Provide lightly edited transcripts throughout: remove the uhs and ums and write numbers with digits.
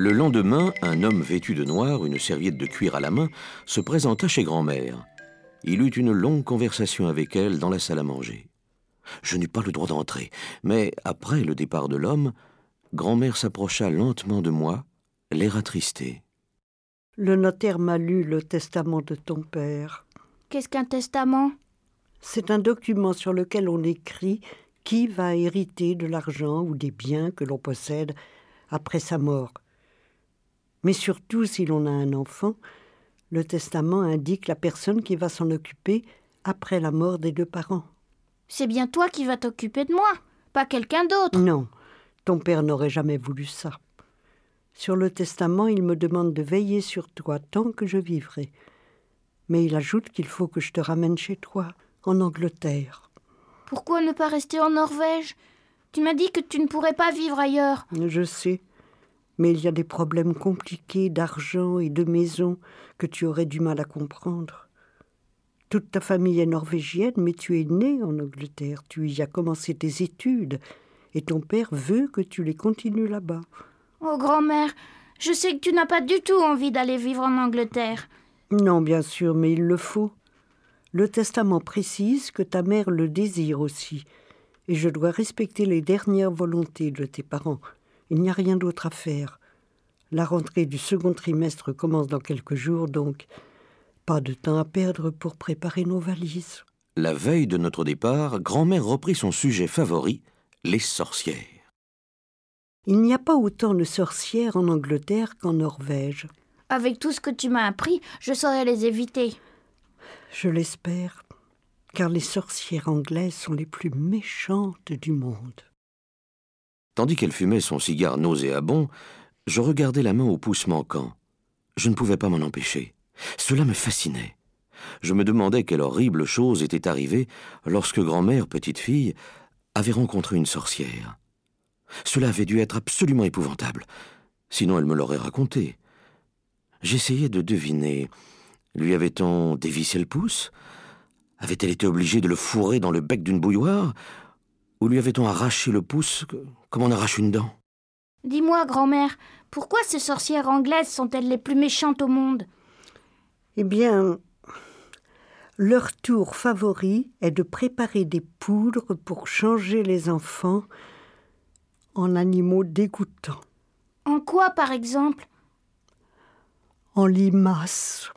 Le lendemain, un homme vêtu de noir, une serviette de cuir à la main, se présenta chez grand-mère. Il eut une longue conversation avec elle dans la salle à manger. Je n'eus pas le droit d'entrer, mais après le départ de l'homme, grand-mère s'approcha lentement de moi, l'air attristé. « Le notaire m'a lu le testament de ton père. » Qu'est-ce qu'un testament ? C'est un document sur lequel on écrit qui va hériter de l'argent ou des biens que l'on possède après sa mort. Mais surtout, si l'on a un enfant, le testament indique la personne qui va s'en occuper après la mort des deux parents. C'est bien toi qui vas t'occuper de moi, pas quelqu'un d'autre. Non, ton père n'aurait jamais voulu ça. Sur le testament, il me demande de veiller sur toi tant que je vivrai. Mais il ajoute qu'il faut que je te ramène chez toi, en Angleterre. Pourquoi ne pas rester en Norvège ? Tu m'as dit que tu ne pourrais pas vivre ailleurs. Je sais, mais il y a des problèmes compliqués d'argent et de maison que tu aurais du mal à comprendre. Toute ta famille est norvégienne, mais tu es né en Angleterre. Tu y as commencé tes études et ton père veut que tu les continues là-bas. Oh, grand-mère, je sais que tu n'as pas du tout envie d'aller vivre en Angleterre. Non, bien sûr, mais il le faut. Le testament précise que ta mère le désire aussi, et je dois respecter les dernières volontés de tes parents. Il n'y a rien d'autre à faire. La rentrée du second trimestre commence dans quelques jours, donc pas de temps à perdre pour préparer nos valises. La veille de notre départ, grand-mère reprit son sujet favori, les sorcières. Il n'y a pas autant de sorcières en Angleterre qu'en Norvège. Avec tout ce que tu m'as appris, je saurais les éviter. Je l'espère, car les sorcières anglaises sont les plus méchantes du monde. Tandis qu'elle fumait son cigare nauséabond, je regardais la main au pouce manquant. Je ne pouvais pas m'en empêcher. Cela me fascinait. Je me demandais quelle horrible chose était arrivée lorsque grand-mère, petite fille, avait rencontré une sorcière. Cela avait dû être absolument épouvantable. Sinon, elle me l'aurait raconté. J'essayais de deviner. Lui avait-on dévissé le pouce ? Avait-elle été obligée de le fourrer dans le bec d'une bouilloire ? Ou lui avait-on arraché le pouce comme on arrache une dent ? Dis-moi, grand-mère, pourquoi ces sorcières anglaises sont-elles les plus méchantes au monde ? Eh bien, leur tour favori est de préparer des poudres pour changer les enfants en animaux dégoûtants. En quoi, par exemple ? En limaces.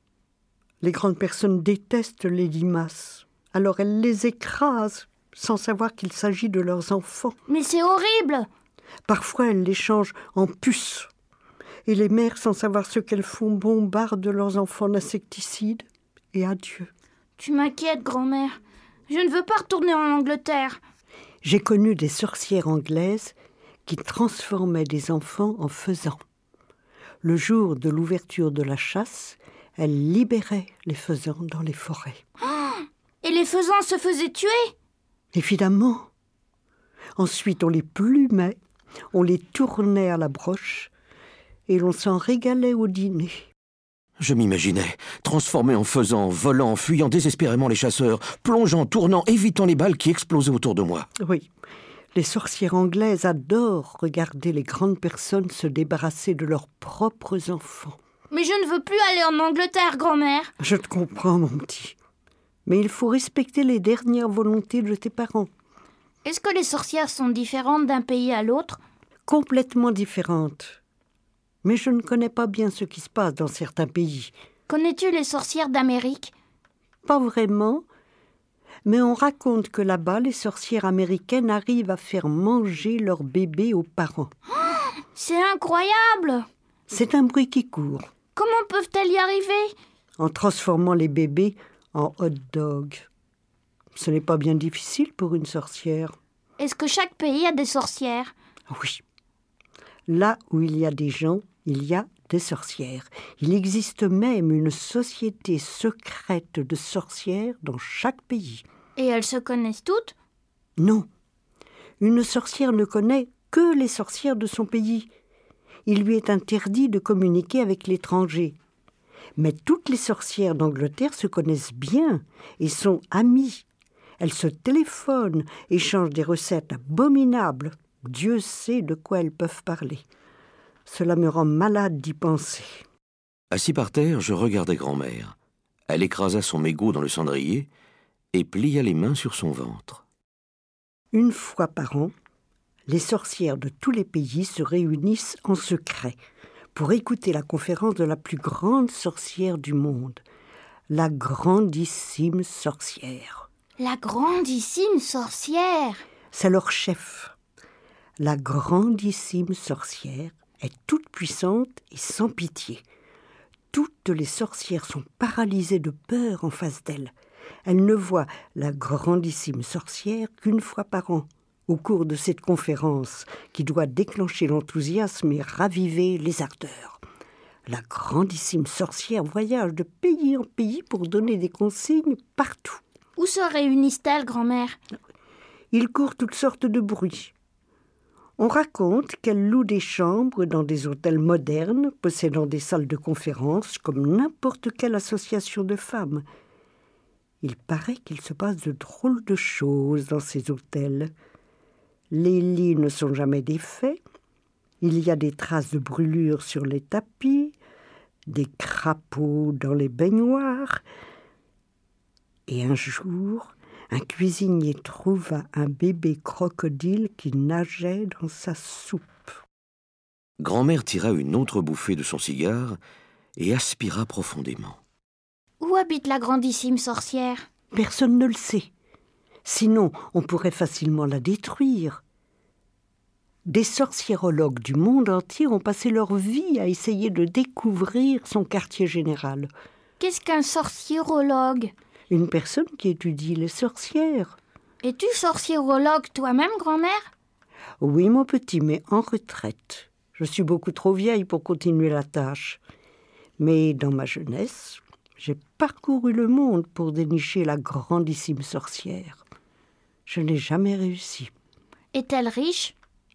Les grandes personnes détestent les limaces. Alors elles les écrasent sans savoir qu'il s'agit de leurs enfants. Mais c'est horrible ! Parfois elles les changent en puces. Et les mères, sans savoir ce qu'elles font, bombardent leurs enfants d'insecticides. Et adieu. Tu m'inquiètes, grand-mère. Je ne veux pas retourner en Angleterre. J'ai connu des sorcières anglaises qui transformaient des enfants en faisans. Le jour de l'ouverture de la chasse, elles libéraient les faisans dans les forêts. Oh ! Et les faisans se faisaient tuer ? Évidemment. Ensuite, on les plumait, on les tournait à la broche et l'on s'en régalait au dîner. Je m'imaginais, transformé en faisan, volant, fuyant désespérément les chasseurs, plongeant, tournant, évitant les balles qui explosaient autour de moi. Oui, les sorcières anglaises adorent regarder les grandes personnes se débarrasser de leurs propres enfants. Mais je ne veux plus aller en Angleterre, grand-mère. Je te comprends, mon petit. Mais il faut respecter les dernières volontés de tes parents. Est-ce que les sorcières sont différentes d'un pays à l'autre ? Complètement différentes. Mais je ne connais pas bien ce qui se passe dans certains pays. Connais-tu les sorcières d'Amérique ? Pas vraiment. Mais on raconte que là-bas, les sorcières américaines arrivent à faire manger leurs bébés aux parents. Oh, c'est incroyable ! C'est un bruit qui court. Comment peuvent-elles y arriver ? En transformant les bébés en hot dogs. Ce n'est pas bien difficile pour une sorcière. Est-ce que chaque pays a des sorcières ? Oui. Là où il y a des gens, il y a des sorcières. Il existe même une société secrète de sorcières dans chaque pays. Et elles se connaissent toutes ? Non. Une sorcière ne connaît que les sorcières de son pays. Il lui est interdit de communiquer avec l'étranger. Mais toutes les sorcières d'Angleterre se connaissent bien et sont amies. Elles se téléphonent, échangent des recettes abominables. Dieu sait de quoi elles peuvent parler. Cela me rend malade d'y penser. Assis par terre, je regardais grand-mère. Elle écrasa son mégot dans le cendrier et plia les mains sur son ventre. Une fois par an, les sorcières de tous les pays se réunissent en secret pour écouter la conférence de la plus grande sorcière du monde, la grandissime sorcière. La grandissime sorcière! C'est leur chef. La grandissime sorcière est toute puissante et sans pitié. Toutes les sorcières sont paralysées de peur en face d'elle. Elles ne voient la grandissime sorcière qu'une fois par an, au cours de cette conférence qui doit déclencher l'enthousiasme et raviver les ardeurs. La grandissime sorcière voyage de pays en pays pour donner des consignes partout. Où se réunissent-elles, grand-mère? Il court toutes sortes de bruits. On raconte qu'elle loue des chambres dans des hôtels modernes, possédant des salles de conférence comme n'importe quelle association de femmes. Il paraît qu'il se passe de drôles de choses dans ces hôtels. Les lits ne sont jamais défaits. Il y a des traces de brûlures sur les tapis, des crapauds dans les baignoires. Et un jour, un cuisinier trouva un bébé crocodile qui nageait dans sa soupe. Grand-mère tira une autre bouffée de son cigare et aspira profondément. Où habite la grandissime sorcière? Personne ne le sait. Sinon, on pourrait facilement la détruire. Des sorciérologues du monde entier ont passé leur vie à essayer de découvrir son quartier général. Qu'est-ce qu'un sorciérologue? Une personne qui étudie les sorcières. Es-tu sorciérologue toi-même, grand-mère? Oui, mon petit, mais en retraite. Je suis beaucoup trop vieille pour continuer la tâche. Mais dans ma jeunesse, j'ai parcouru le monde pour dénicher la grandissime sorcière. Je n'ai jamais réussi. Est-elle riche?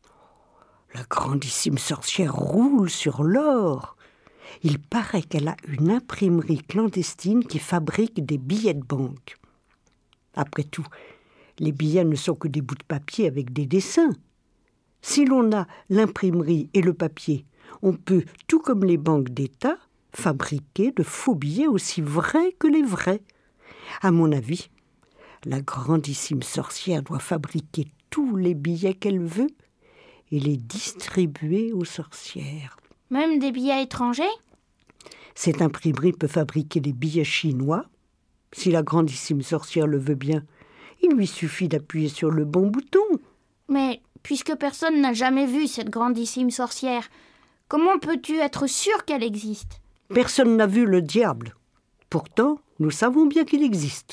La grandissime sorcière roule sur l'or. Il paraît qu'elle a une imprimerie clandestine qui fabrique des billets de banque. Après tout, les billets ne sont que des bouts de papier avec des dessins. Si l'on a l'imprimerie et le papier, on peut, tout comme les banques d'État, fabriquer de faux billets aussi vrais que les vrais. À mon avis, la grandissime sorcière doit fabriquer tous les billets qu'elle veut et les distribuer aux sorcières. Même des billets étrangers? Cette imprimerie peut fabriquer des billets chinois. Si la grandissime sorcière le veut bien, il lui suffit d'appuyer sur le bon bouton. Mais puisque personne n'a jamais vu cette grandissime sorcière, comment peux-tu être sûr qu'elle existe? Personne n'a vu le diable. Pourtant, nous savons bien qu'il existe.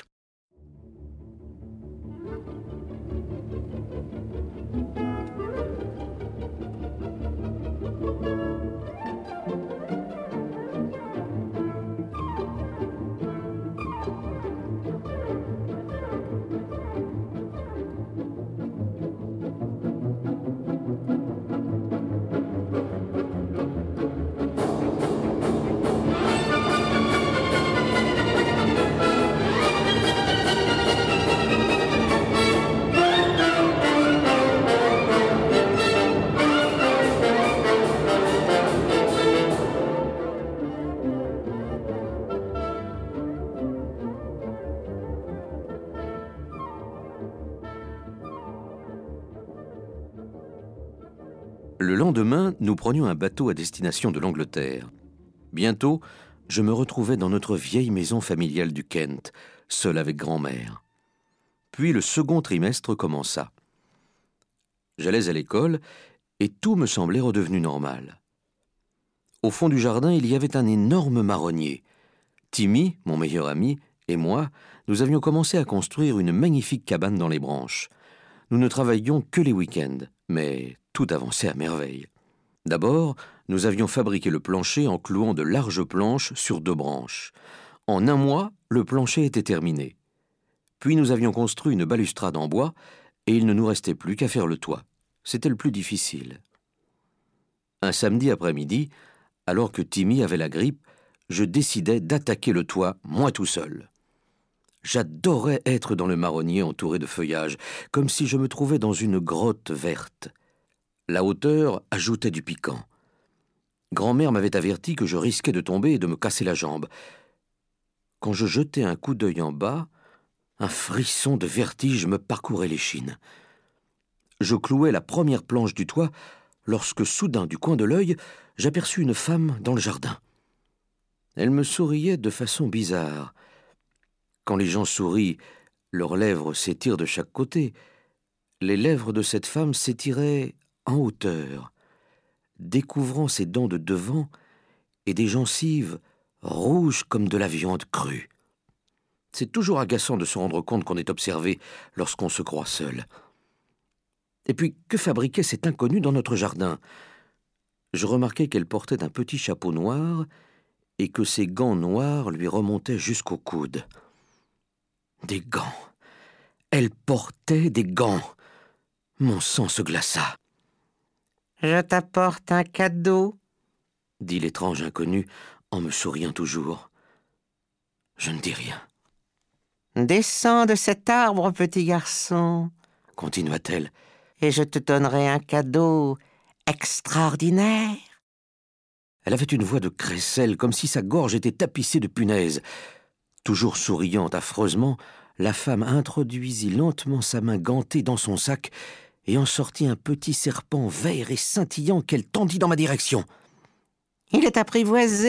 Le lendemain, nous prenions un bateau à destination de l'Angleterre. Bientôt, je me retrouvais dans notre vieille maison familiale du Kent, seul avec grand-mère. Puis le second trimestre commença. J'allais à l'école et tout me semblait redevenu normal. Au fond du jardin, il y avait un énorme marronnier. Timmy, mon meilleur ami, et moi, nous avions commencé à construire une magnifique cabane dans les branches. Nous ne travaillions que les week-ends, mais tout avançait à merveille. D'abord, nous avions fabriqué le plancher en clouant de larges planches sur 2 branches. En un mois, le plancher était terminé. Puis nous avions construit une balustrade en bois et il ne nous restait plus qu'à faire le toit. C'était le plus difficile. Un samedi après-midi, alors que Timmy avait la grippe, je décidai d'attaquer le toit, moi tout seul. J'adorais être dans le marronnier entouré de feuillage, comme si je me trouvais dans une grotte verte. La hauteur ajoutait du piquant. Grand-mère m'avait averti que je risquais de tomber et de me casser la jambe. Quand je jetai un coup d'œil en bas, un frisson de vertige me parcourait l'échine. Je clouais la première planche du toit lorsque, soudain, du coin de l'œil, j'aperçus une femme dans le jardin. Elle me souriait de façon bizarre. Quand les gens sourient, leurs lèvres s'étirent de chaque côté. Les lèvres de cette femme s'étiraient en hauteur, découvrant ses dents de devant et des gencives rouges comme de la viande crue. C'est toujours agaçant de se rendre compte qu'on est observé lorsqu'on se croit seul. Et puis, que fabriquait cette inconnue dans notre jardin? Je remarquai qu'elle portait un petit chapeau noir et que ses gants noirs lui remontaient jusqu'au coude. Des gants. Elle portait des gants. Mon sang se glaça. « Je t'apporte un cadeau, » dit l'étrange inconnue en me souriant toujours. Je ne dis rien. « Descends de cet arbre, petit garçon, » continua-t-elle. « et je te donnerai un cadeau extraordinaire. » Elle avait une voix de crécelle, comme si sa gorge était tapissée de punaises. Toujours souriant affreusement, la femme introduisit lentement sa main gantée dans son sac et en sortit un petit serpent vert et scintillant qu'elle tendit dans ma direction. « Il est apprivoisé, »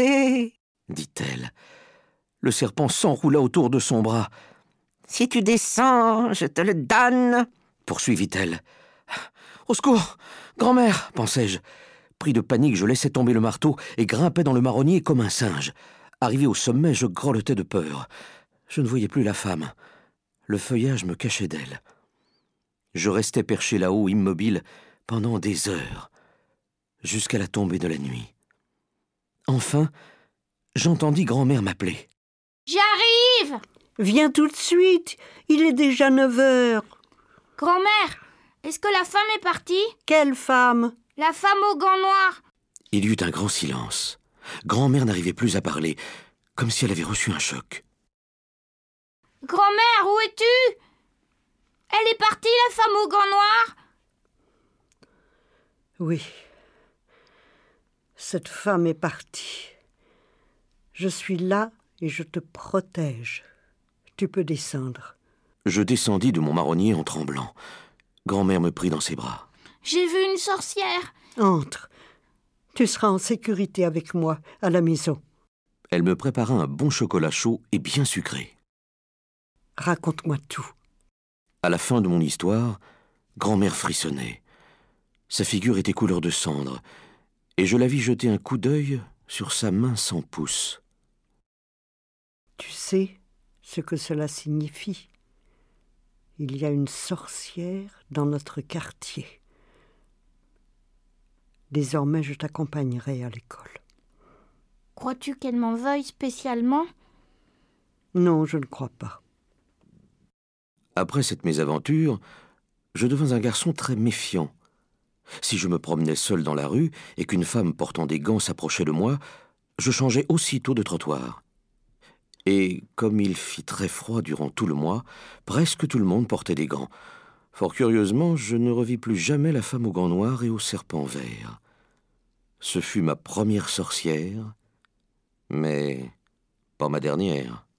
dit-elle. Le serpent s'enroula autour de son bras. « Si tu descends, je te le donne, » poursuivit-elle. « Au secours, grand-mère !» pensai-je. Pris de panique, je laissai tomber le marteau et grimpais dans le marronnier comme un singe. Arrivé au sommet, je grelottais de peur. Je ne voyais plus la femme. Le feuillage me cachait d'elle. Je restais perché là-haut, immobile, pendant des heures, jusqu'à la tombée de la nuit. Enfin, j'entendis grand-mère m'appeler. « J'arrive !» « Viens tout de suite, il est déjà 9 heures. » « Grand-mère, est-ce que la femme est partie ?»« Quelle femme ?» ?»« La femme aux gants noirs. » Il y eut un grand silence. Grand-mère n'arrivait plus à parler, comme si elle avait reçu un choc. « Grand-mère, où es-tu ? Elle est partie, la femme aux gants noirs ?»« Oui, cette femme est partie. Je suis là et je te protège. Tu peux descendre. » Je descendis de mon marronnier en tremblant. Grand-mère me prit dans ses bras. « J'ai vu une sorcière. » « Entre. Tu seras en sécurité avec moi à la maison. » Elle me prépara un bon chocolat chaud et bien sucré. « Raconte-moi tout. » À la fin de mon histoire, grand-mère frissonnait. Sa figure était couleur de cendre, et je la vis jeter un coup d'œil sur sa main sans pouce. « Tu sais ce que cela signifie? Il y a une sorcière dans notre quartier. Désormais, je t'accompagnerai à l'école. » « Crois-tu qu'elle m'en veuille spécialement ?»« Non, je ne crois pas. » Après cette mésaventure, je devins un garçon très méfiant. Si je me promenais seul dans la rue et qu'une femme portant des gants s'approchait de moi, je changeais aussitôt de trottoir. Et comme il fit très froid durant tout le mois, presque tout le monde portait des gants. Fort curieusement, je ne revis plus jamais la femme aux gants noirs et au serpent vert. Ce fut ma première sorcière, mais pas ma dernière.